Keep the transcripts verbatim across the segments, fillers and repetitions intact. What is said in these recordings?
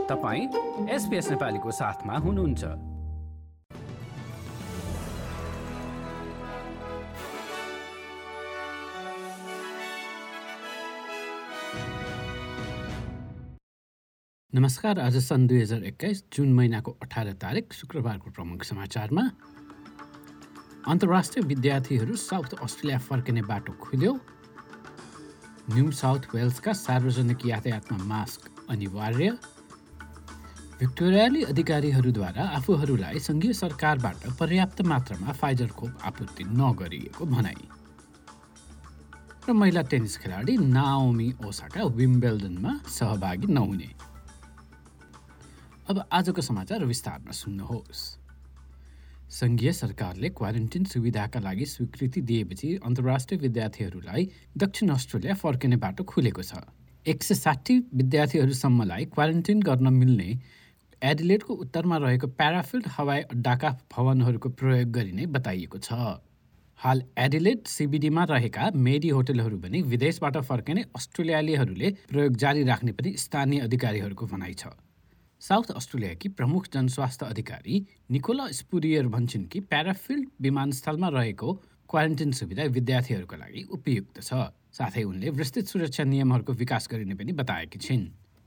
तपाईं एसपीएस नेपालीको साथमा हुनुहुन्छ। नमस्कार, आज सन् दुई हजार एक्काइस जुन महिनाको अठार तारिक शुक्रबारको प्रमुख समाचारमा अन्तर्राष्ट्रिय विद्यार्थीहरू साउथ अस्ट्रेलिया फर्किने बाटो खुल्यो, न्यू साउथ वेल्सका सार्वजनिक यातायातमा मास्क अनिवार्य, भिक्टोरियाली अधिकारीहरूद्वारा आफूहरूलाई सङ्घीय सरकारबाट पर्याप्त मात्रामा फाइजर खोप आपूर्ति नगरिएको भनाई, र महिला टेनिस खेलाडी नाओमी ओसाका विम्बल्डनमा सहभागी नहुने। अब आजको समाचार विस्तारमा सुन्नुहोस्। सङ्घीय सरकारले क्वारेन्टिन सुविधाका लागि स्वीकृति दिएपछि अन्तर्राष्ट्रिय विद्यार्थीहरूलाई दक्षिण अस्ट्रेलिया फर्किने बाटो खुलेको छ। एक सय साठी विद्यार्थीहरूसम्मलाई क्वारेन्टिन गर्न मिल्ने एडिलेडको उत्तरमा रहेको प्याराफिल्ड हवाई अड्डाका भवनहरूको प्रयोग गरिने बताइएको छ। हाल एडिलेड सीबीडीमा रहेका मेडी होटलहरू पनि विदेशबाट फर्किने अस्ट्रेलियालीहरूले प्रयोग जारी राख्ने पनि स्थानीय अधिकारीहरूको भनाइ छ। साउथ अस्ट्रेलियाकी प्रमुख जनस्वास्थ्य अधिकारी निकोला स्पुरियर भन्छन् कि प्याराफिल्ड विमानस्थलमा रहेको क्वारेन्टिन सुविधा विद्यार्थीहरूका लागि उपयुक्त छ। साथै उनले विस्तृत सुरक्षा नियमहरूको विकास गरिने पनि बताएकी छिन्।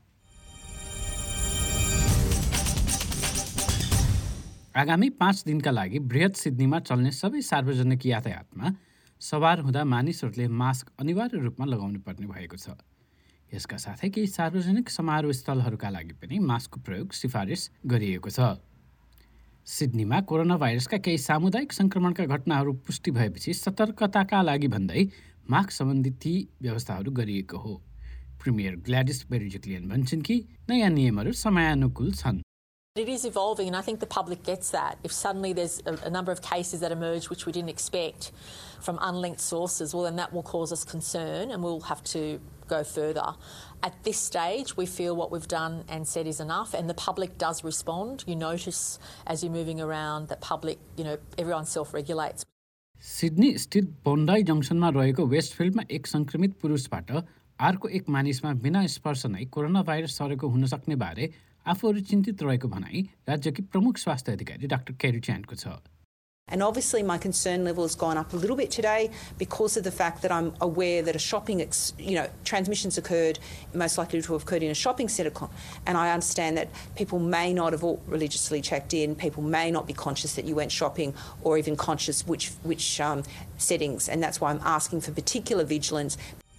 आगामी पाँच दिनका लागि बृहत सिडनीमा चल्ने सबै सार्वजनिक यातायातमा सवार हुँदा मानिसहरूले मास्क अनिवार्य रूपमा लगाउनु पर्ने भएको छ। यसका साथै केही सार्वजनिक समारोह स्थलहरूका लागि पनि मास्कको प्रयोग सिफारिस गरिएको छ। सिडनीमा कोरोना भाइरसका केही सामुदायिक सङ्क्रमणका घटनाहरू पुष्टि भएपछि सतर्कताका लागि भन्दै मास्क सम्बन्धी ती व्यवस्थाहरू गरिएको हो। प्रिमियर ग्ल्याडिस बेरिजिक्लियन भन्छन् कि नयाँ नियमहरू समयानुकूल छन्। It is evolving, and I think the public gets that. If suddenly there's a, a number of cases that emerge which we didn't expect from unlinked sources, well, then that will cause us concern and we'll have to go further. At this stage, we feel what we've done and said is enough, and the public does respond. You notice as you're moving around that public, you know, everyone self-regulates. Sydney स्थित Bondi जङ्सनमा रहेको वेस्टफिल्डमा एक सङ्क्रमित पुरुषबाट अर्को एक मानिसमा बिना स्पर्श नै कोरोना भाइरस सरेको हुन सक्ने बारे आफूहरू चिन्तित रहेको भनाई राज्यकी प्रमुख स्वास्थ्य अधिकारी डाक्टर केरी च्यानको छ। And obviously my concern level has gone up a little bit today because of the fact that I'm aware that a shopping, ex- you know, transmissions occurred, most likely to have occurred in a shopping centre. And I understand that people may not have all religiously checked in, people may not be conscious that you went shopping or even conscious which, which um, settings. And that's why I'm asking for particular vigilance.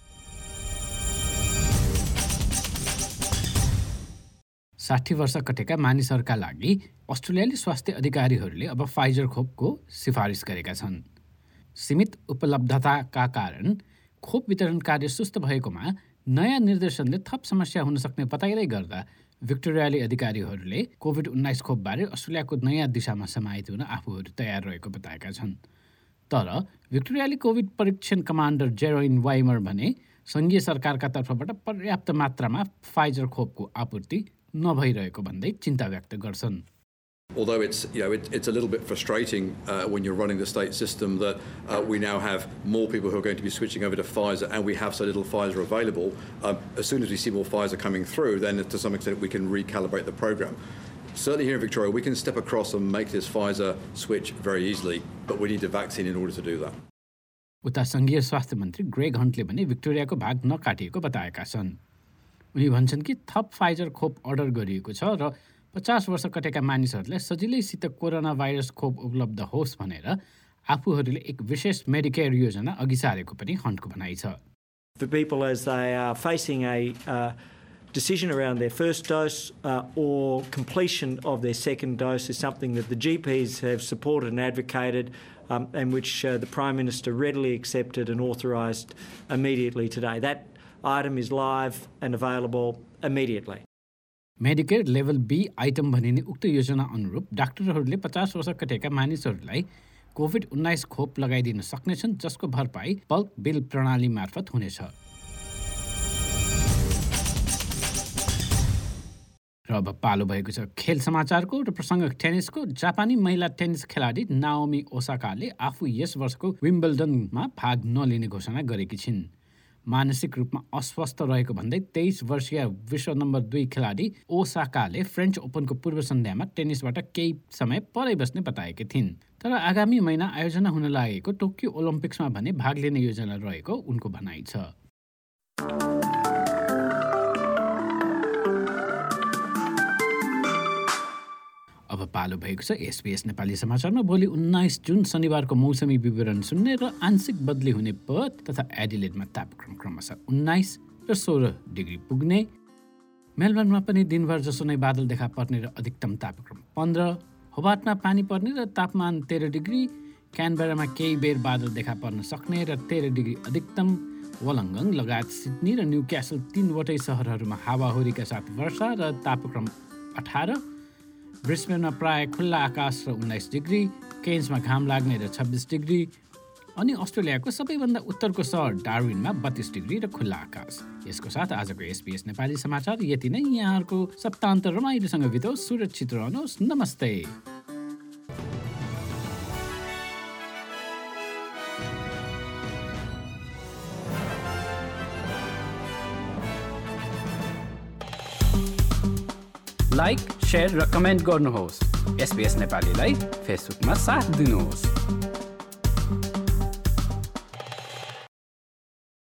साठी वर्ष कटेका मानिसहरूका लागि अस्ट्रेलियाली स्वास्थ्य अधिकारीहरूले अब Pfizer खोपको सिफारिस गरेका छन्। सीमित उपलब्धताका कारण खोप वितरण कार्य सुस्त भएकोमा नयाँ निर्देशनले थप समस्या हुन सक्ने बताइँदै गर्दा भिक्टोरियाली अधिकारीहरूले कोभिड उन्नाइस खोपबारे अस्ट्रेलियाको नयाँ दिशामा समाहित हुन आफूहरू तयार रहेको बताएका छन्। तर भिक्टोरियाली कोभिड परीक्षण कमान्डर जेरोइन वाइमर भने सङ्घीय सरकारका तर्फबाट पर्याप्त मात्रामा फाइजर खोपको आपूर्ति नभइरहेको भन्दै चिन्ता व्यक्त गर्छन्। Although it's, you know, it, it's a little bit frustrating uh, when you're running the state system that uh, we now have more people who are going to be switching over to Pfizer and we have so little Pfizer available. Um, as soon as we see more Pfizer coming through, then to some extent we can recalibrate the program. Certainly here in Victoria, we can step across and make this Pfizer switch very easily, but we need a vaccine in order to do that. उता सङ्घीय स्वास्थ्य मन्त्री Greg हन्टले भने भिक्टोरियाको भाग नकाटिएको बताएका छन्। उनी भन्छन् कि थप फाइजर खोप अर्डर गरिएको छ र पचास वर्ष कटेका मानिसहरूलाई सजिलैसित कोरोना भाइरस खोप उपलब्ध होस् भनेर आफूहरूले एक विशेष मेडिकेयर योजना अघि सारेको पनि हन्टको भनाइ छ। For people as they are facing a uh, decision around their first dose uh, or completion of their second dose is something that the G Ps have supported and advocated um, and which uh, the Prime Minister readily accepted and authorised immediately today. That item is live and available immediately. Medicare level B item भनिने उक्त योजना अनुरूप डाक्टरहरूले पचास वर्ष कटेका मानिसहरूलाई covid उन्नाइस खोप लगाइदिन सक्नेछन्, जसको भरपाई बल्क बिल प्रणाली मार्फत हुनेछ। र अब पालो भएको छ खेल समाचारको र प्रसङ्ग टेनिसको। जापानी महिला टेनिस खेलाडी नाओमी ओसाकाले आफू यस वर्षको विम्बल्डनमा भाग नलिने घोषणा गरेकी छिन्। मानसिक रूपमा अस्वस्थ रहेको भन्दै तेइस वर्षीय विश्व नम्बर दुई खेलाडी ओसाकाले फ्रेन्च ओपनको पूर्व सन्ध्यामा टेनिसबाट केही समय परै बस्ने बताएकी थिइन्। तर आगामी महिना आयोजना हुन लागेको टोकियो ओलम्पिक्समा भने भाग लिने योजना रहेको उनको भनाइ छ। अब पालो भएको छ एसबीएस नेपाली समाचारमा। भोलि उन्नाइस जुन शनिबारको मौसमी विवरण सुन्ने र आंशिक बदली हुने पर्थ तथा एडिलेडमा तापक्रम क्रमशः उन्नाइस र सोह्र डिग्री पुग्ने। मेलबर्नमा पनि दिनभर जसो नै बादल देखा पर्ने र अधिकतम तापक्रम पन्ध्र। होबार्टमा पानी पर्ने र तापमान तेह्र डिग्री। क्यानबेरामा केही बेर बादल देखा पर्न सक्ने र तेह्र डिग्री अधिकतम। वलङ्गङ लगायत सिडनी र न्युक्यासल तीनवटै सहरहरूमा हावाहुरीका साथ वर्षा र तापक्रम अठार। ब्रिस्बेनमा प्राय खुल्ला आकाश र उन्नाइस डिग्री। केन्समा घाम लाग्ने र छब्बिस डिग्री। अनि अस्ट्रेलियाको सबैभन्दा उत्तरको सहर डार्विनमा बत्तीस डिग्री र खुल्ला आकाश। यसको साथ आजको एसबीएस नेपाली समाचार यति नै। यहाँहरूको सप्ताहन्त रमाइलोसँग बिताओस्, सुरक्षित रहनुहोस्। नमस्ते। लाइक, शेयर र कमेन्ट गर्नुहोस्। एसबीएस नेपालीलाई फेसबुकमा साथ दिनुहोस्।